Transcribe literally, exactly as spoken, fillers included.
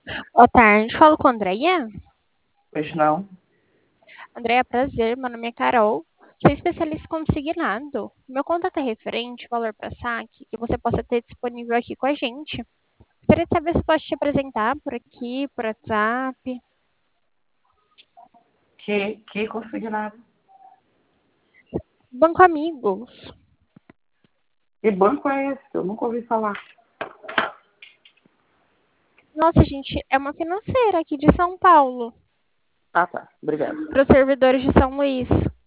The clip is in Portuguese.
Boa tarde, falo com a Andréia. Pois não. Andréia, prazer, meu nome é Carol. Sou especialista em consignado. Meu contato é referente ao valor para saque que você possa ter disponível aqui com a gente. Gostaria de saber se posso te apresentar por aqui, por WhatsApp. Que, que consignado. Banco Amigos. Que banco é esse? Eu nunca ouvi falar. Nossa, gente, é uma financeira aqui de São Paulo, Ah, tá. Obrigado. para os servidores de São Luís.